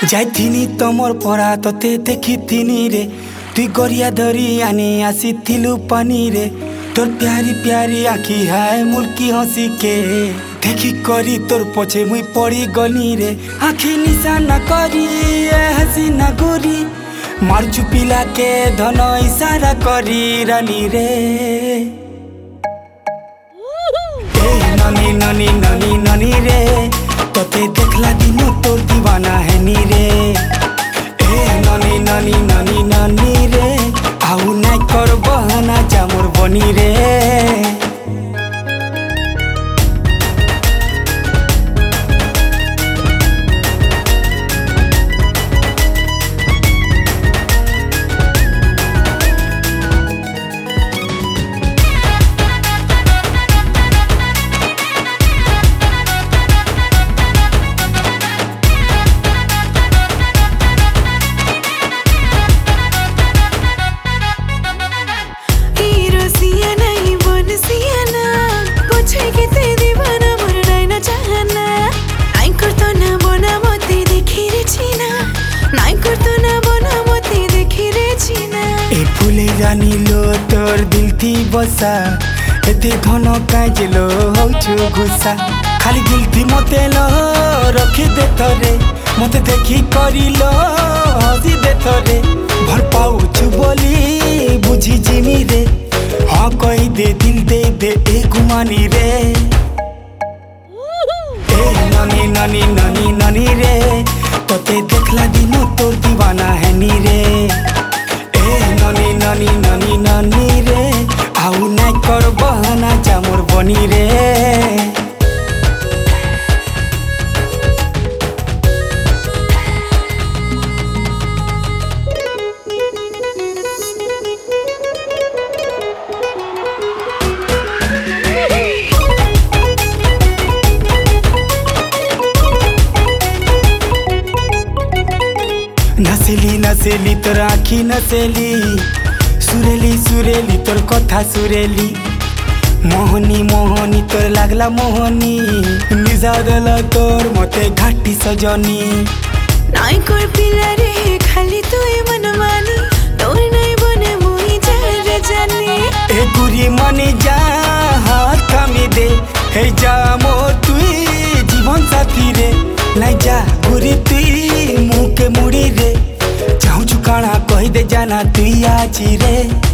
जाइथिनी तमर परा तते देखिथिनी रे तुई गरिया धरी आनी आसीथिलु पानी रे तोर प्यारी प्यारी आखी हाय मुल्की हसी के देखी करी तोर पछे मुई पड़ी गनी रे आखी निशाना करी हसीना गोरी मारचु पिला के धन इशारा करी रानी रे ननी ननी ननी ननी रे तते देखला दिनो तोर दीवाना है नी रे ननी ननी ननी ननी रे आउ नाइ कर बहाना जामोर बनी रे रानी लो तोर दिल थी बसा एते धन काजलो होछु गुस्सा खाली दिल थी मते लो रखी दे तोरे मते देखी करिलो हसी दे तोरे भर पाउछु बोली बुझी जिमी रे हाँ कही दे दिल दे दे ए गुमानी रे ननी ननी ननी ननी रे तते देखला दिनो तोर दीवाना है नी रे ननी ननी ननी ननी रे आउ नाइ कर बहाना जामोर बनी रे नसेली नसेली तोर आखी नसेली सुरेली सुरेली तोर कथा सुरेली मोहनी मोहनी तोर लागला मोहनी निजा देला तोर मते घाटी सजनी नाइ कर पिला रे खाली तुई मनमानी तोर नाइ बने मुई जारे जानी ए गुरी मने जा हाथ थामी दे हे जा मो तुई जीवन साथी रे लाई जा गुरी तुई मुँह के मुड़ी रे चाहूँ चुकाना कही दे जाना तुई आजी रे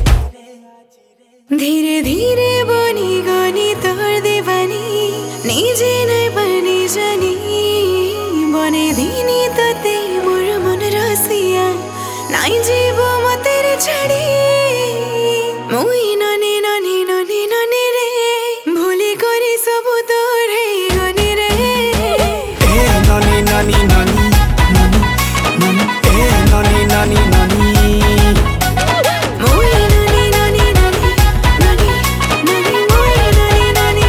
धीरे धीरे बनी गनी तोर दीवानी निजे नाइ बनी जानी बने दिनी तते मोर मन रसिया नाइ जीवो म तेरे छाड़ी मुई ननी ननी ननी ननी रे भूली करी सब तोर हे गनी रे ननी ननी ननी ननी ननी ननी ननी ननी मुई ननी ननी ननी ननी ननी मुई ननी ननी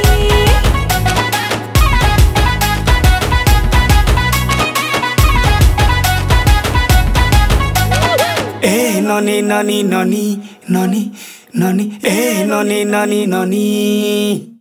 ननी ननी ननी ननी ननी ननी ननी ननी ननी